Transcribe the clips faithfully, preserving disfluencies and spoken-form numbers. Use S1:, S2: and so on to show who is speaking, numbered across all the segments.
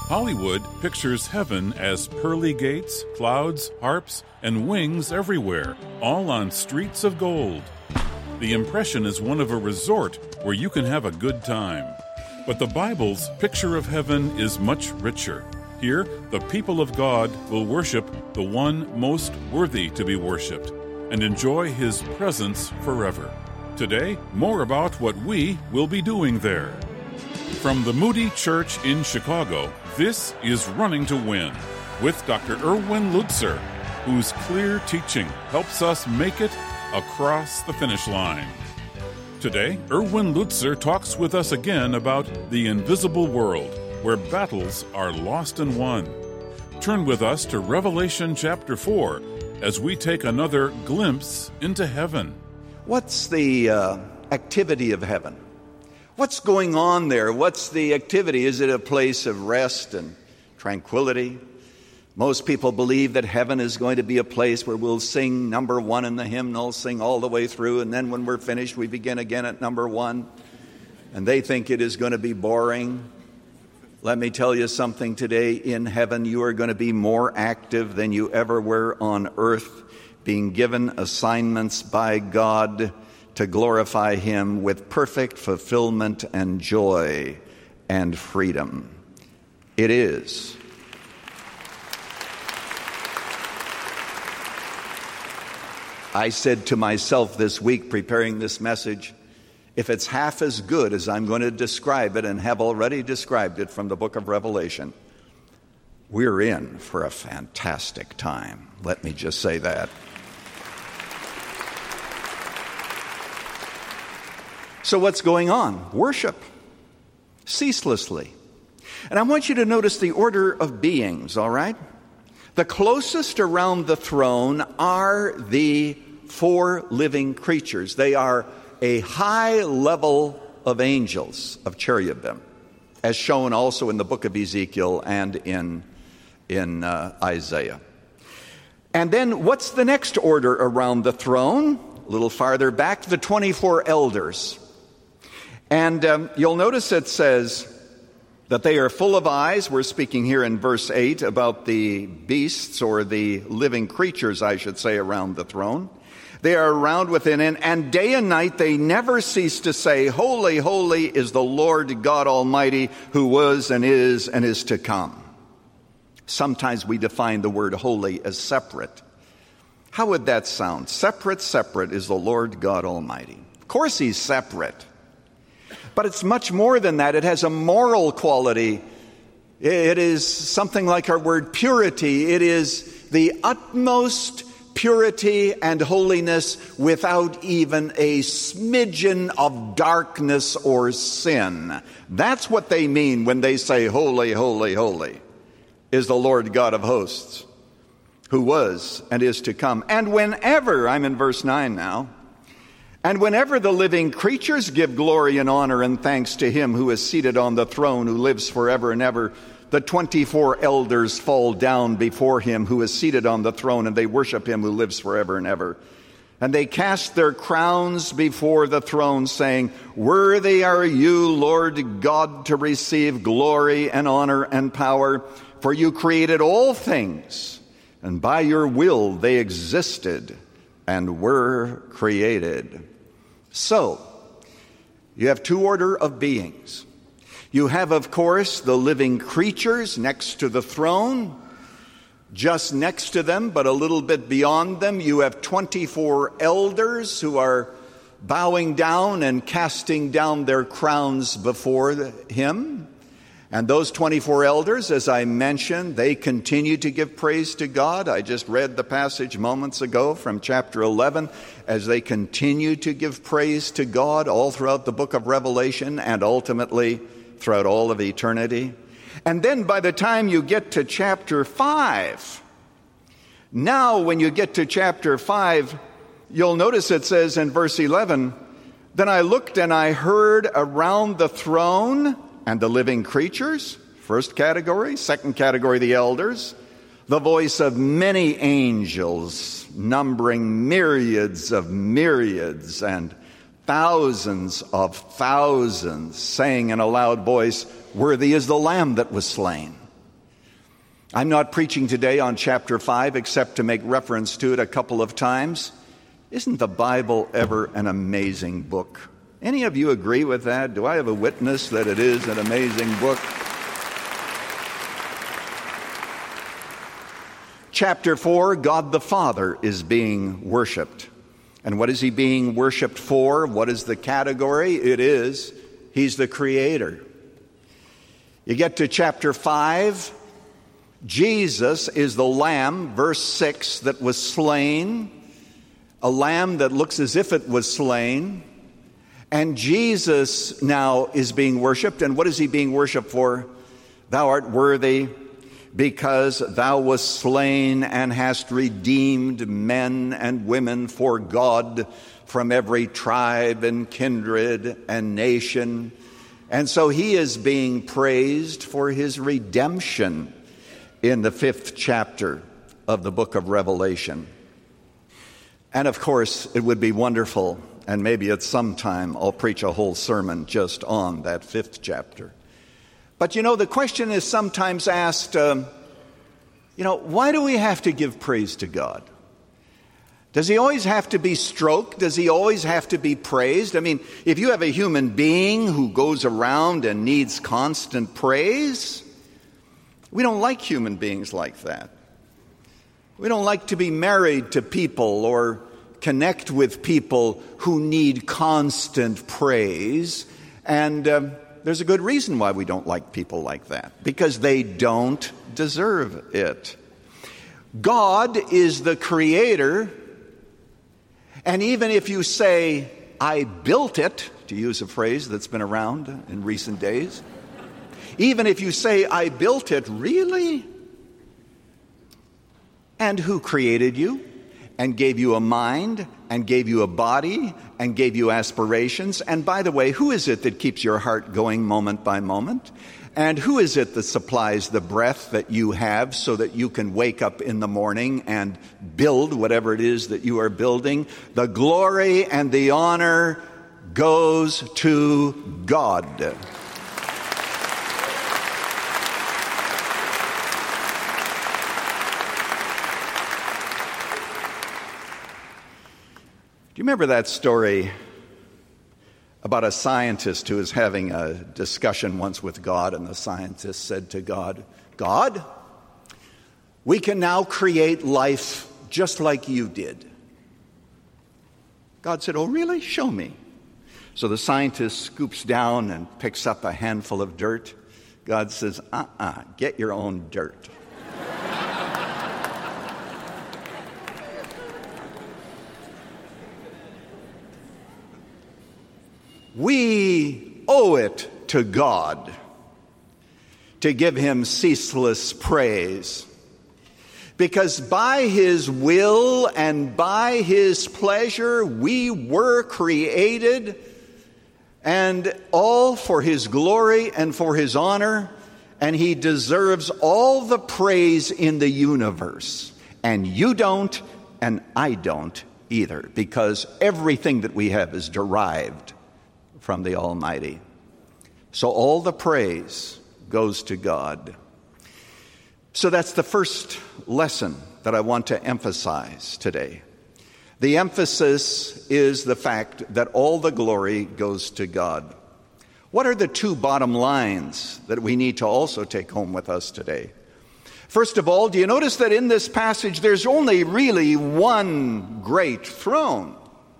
S1: Hollywood pictures heaven as pearly gates, clouds, harps, and wings everywhere, all on streets of gold. The impression is one of a resort where you can have a good time. But the Bible's picture of heaven is much richer. Here, the people of God will worship the one most worthy to be worshiped and enjoy His presence forever. Today, more about what we will be doing there. From the Moody Church in Chicago, this is Running to Win with Doctor Erwin Lutzer, whose clear teaching helps us make it across the finish line. Today, Erwin Lutzer talks with us again about the invisible world, where battles are lost and won. Turn with us to Revelation chapter four as we take another glimpse into heaven.
S2: What's the uh, activity of heaven? What's going on there? What's the activity? Is it a place of rest and tranquility? Most people believe that heaven is going to be a place where we'll sing number one in the hymnal, sing all the way through, and then when we're finished, we begin again at number one. And they think it is going to be boring. Let me tell you something today. In heaven, you are going to be more active than you ever were on earth, being given assignments by God to glorify Him with perfect fulfillment and joy and freedom. It is. I said to myself this week, preparing this message, if it's half as good as I'm going to describe it and have already described it from the book of Revelation, we're in for a fantastic time. Let me just say that. So what's going on? Worship, ceaselessly. And I want you to notice the order of beings, all right? The closest around the throne are the four living creatures. They are a high level of angels, of cherubim, as shown also in the book of Ezekiel and in, in uh, Isaiah. And then what's the next order around the throne? A little farther back, the twenty-four elders. And um, you'll notice it says that they are full of eyes. We're speaking here in verse eight about the beasts, or the living creatures, I should say, around the throne. They are around within, and, and day and night they never cease to say, Holy, holy is the Lord God Almighty, who was and is and is to come. Sometimes we define the word holy as separate. How would that sound? Separate, separate is the Lord God Almighty. Of course He's separate. But it's much more than that. It has a moral quality. It is something like our word purity. It is the utmost purity and holiness without even a smidgen of darkness or sin. That's what they mean when they say, Holy, holy, holy is the Lord God of hosts, who was and is to come. And whenever, I'm in verse nine now, and whenever the living creatures give glory and honor and thanks to Him who is seated on the throne, who lives forever and ever, the twenty-four elders fall down before Him who is seated on the throne, and they worship Him who lives forever and ever. And they cast their crowns before the throne, saying, Worthy are you, Lord God, to receive glory and honor and power, for you created all things, and by your will they existed and were created. So, you have two order of beings. You have, of course, the living creatures next to the throne. Just next to them, but a little bit beyond them, you have twenty-four elders who are bowing down and casting down their crowns before Him. And those twenty-four elders, as I mentioned, they continue to give praise to God. I just read the passage moments ago from chapter eleven, as they continue to give praise to God all throughout the book of Revelation and ultimately throughout all of eternity. And then by the time you get to chapter five, now when you get to chapter five, you'll notice it says in verse eleven, Then I looked and I heard around the throne and the living creatures, first category. Second category, the elders, the voice of many angels, numbering myriads of myriads and thousands of thousands, saying in a loud voice, Worthy is the Lamb that was slain I'm not preaching today on chapter five except to make reference to it a couple of times. Isn't the Bible ever an amazing book? Any of you agree with that? Do I have a witness that it is an amazing book? Chapter four, God the Father is being worshiped. And what is he being worshiped for? What is the category? It is, he's the creator. You get to chapter five, Jesus is the lamb, verse six, that was slain, a lamb that looks as if it was slain. And Jesus now is being worshiped. And what is he being worshiped for? Thou art worthy, because thou wast slain and hast redeemed men and women for God from every tribe and kindred and nation. And so he is being praised for his redemption in the fifth chapter of the book of Revelation. And of course, it would be wonderful, and maybe at some time I'll preach a whole sermon just on that fifth chapter. But you know, the question is sometimes asked, um, you know, why do we have to give praise to God? Does he always have to be stroked? Does he always have to be praised? I mean, if you have a human being who goes around and needs constant praise, we don't like human beings like that. We don't like to be married to people or connect with people who need constant praise. And um, there's a good reason why we don't like people like that, because they don't deserve it. God is the creator, and even if you say, I built it, to use a phrase that's been around in recent days, even if you say, I built it, really? And who created you and gave you a mind and gave you a body and gave you aspirations? And by the way, who is it that keeps your heart going moment by moment? And who is it that supplies the breath that you have so that you can wake up in the morning and build whatever it is that you are building? The glory and the honor goes to God. Do you remember that story about a scientist who was having a discussion once with God, and the scientist said to God, God, we can now create life just like you did. God said, oh, really? Show me. So the scientist scoops down and picks up a handful of dirt. God says, uh-uh, get your own dirt. We owe it to God to give him ceaseless praise, because by his will and by his pleasure we were created, and all for his glory and for his honor, and he deserves all the praise in the universe. And you don't, and I don't either, because everything that we have is derived from the Almighty. So all the praise goes to God. So that's the first lesson that I want to emphasize today. The emphasis is the fact that all the glory goes to God. What are the two bottom lines that we need to also take home with us today? First of all, do you notice that in this passage there's only really one great throne?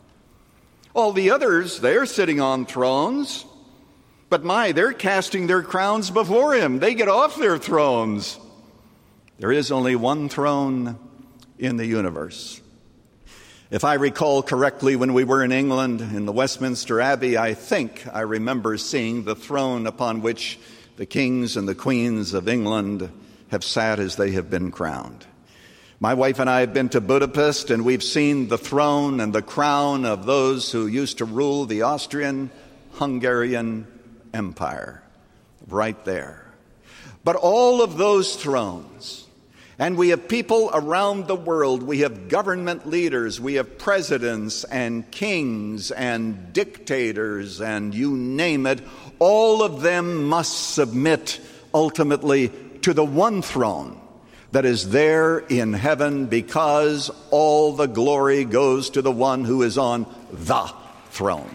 S2: All the others, they're sitting on thrones, but my, they're casting their crowns before him. They get off their thrones. There is only one throne in the universe. If I recall correctly, when we were in England in the Westminster Abbey, I think I remember seeing the throne upon which the kings and the queens of England have sat as they have been crowned. My wife and I have been to Budapest, and we've seen the throne and the crown of those who used to rule the Austrian-Hungarian Empire, right there. But all of those thrones, and we have people around the world, we have government leaders, we have presidents and kings and dictators, and you name it, all of them must submit ultimately to the one throne, that is there in heaven, because all the glory goes to the one who is on the throne.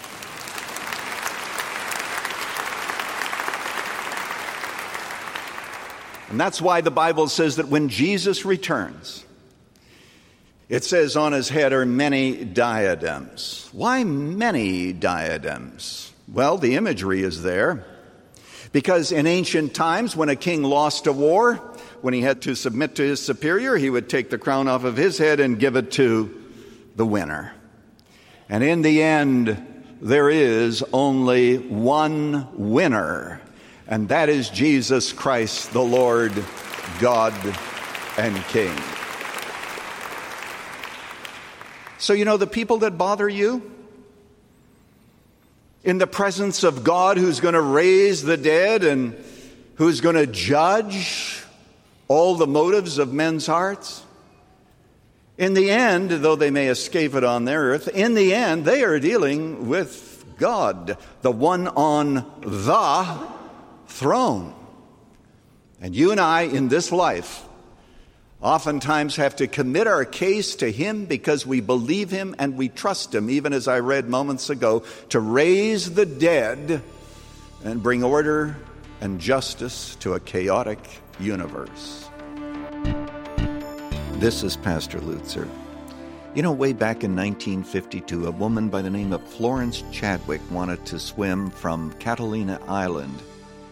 S2: And that's why the Bible says that when Jesus returns, it says on his head are many diadems. Why many diadems? Well, the imagery is there. Because in ancient times, when a king lost a war, when he had to submit to his superior, he would take the crown off of his head and give it to the winner. And in the end, there is only one winner, and that is Jesus Christ, the Lord, God, and King. So, you know, the people that bother you, in the presence of God who's going to raise the dead and who's going to judge all the motives of men's hearts, in the end, though they may escape it on their earth, in the end, they are dealing with God, the one on the throne. And you and I, in this life, oftentimes have to commit our case to him because we believe him and we trust him, even as I read moments ago, to raise the dead and bring order and justice to a chaotic universe. This is Pastor Lutzer. You know, way back in nineteen fifty-two, a woman by the name of Florence Chadwick wanted to swim from Catalina Island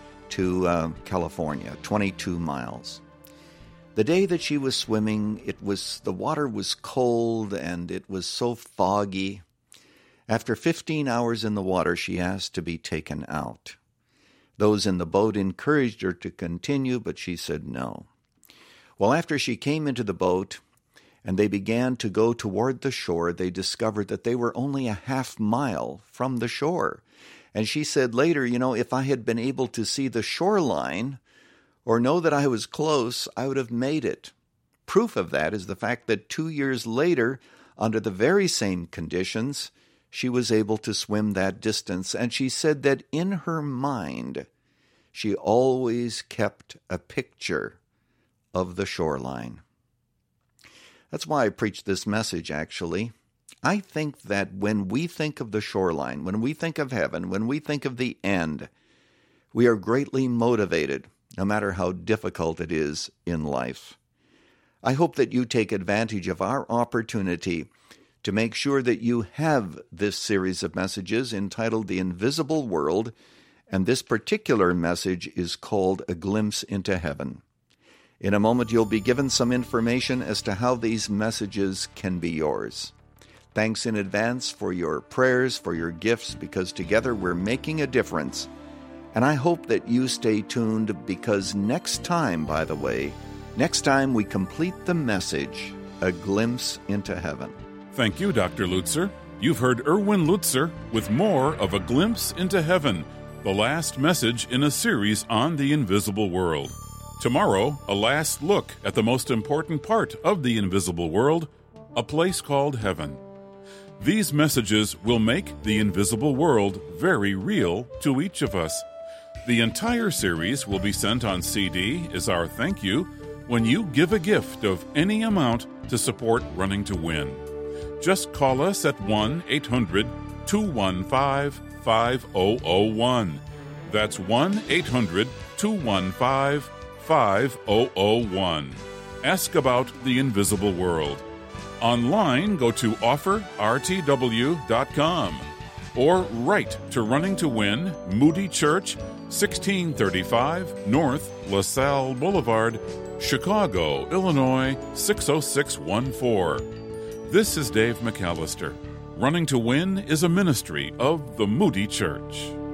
S2: to uh, California, twenty-two miles. The day that she was swimming, it was the water was cold and it was so foggy. After fifteen hours in the water, she asked to be taken out. Those in the boat encouraged her to continue, but she said no. Well, after she came into the boat and they began to go toward the shore, they discovered that they were only a half mile from the shore. And she said later, you know, if I had been able to see the shoreline or know that I was close, I would have made it. Proof of that is the fact that two years later, under the very same conditions, she was able to swim that distance. And she said that in her mind, she always kept a picture of the shoreline. That's why I preach this message, actually. I think that when we think of the shoreline, when we think of heaven, when we think of the end, we are greatly motivated, no matter how difficult it is in life. I hope that you take advantage of our opportunity to make sure that you have this series of messages entitled The Invisible World, and this particular message is called A Glimpse into Heaven. In a moment, you'll be given some information as to how these messages can be yours. Thanks in advance for your prayers, for your gifts, because together we're making a difference. And I hope that you stay tuned, because next time, by the way, next time we complete the message, A Glimpse into Heaven.
S1: Thank you, Doctor Lutzer. You've heard Erwin Lutzer with more of A Glimpse into Heaven, the last message in a series on the invisible world. Tomorrow, a last look at the most important part of the invisible world, a place called heaven. These messages will make the invisible world very real to each of us. The entire series will be sent on C D as our thank you when you give a gift of any amount to support Running to Win. Just call us at one eight hundred two one five five zero zero one. That's one eight hundred two one five five zero zero one. Ask about the invisible world. Online, go to offer r t w dot com or write to Running to Win, Moody Church, sixteen thirty-five North LaSalle Boulevard, Chicago, Illinois, six oh six one four. This is Dave McAllister. Running to Win is a ministry of the Moody Church.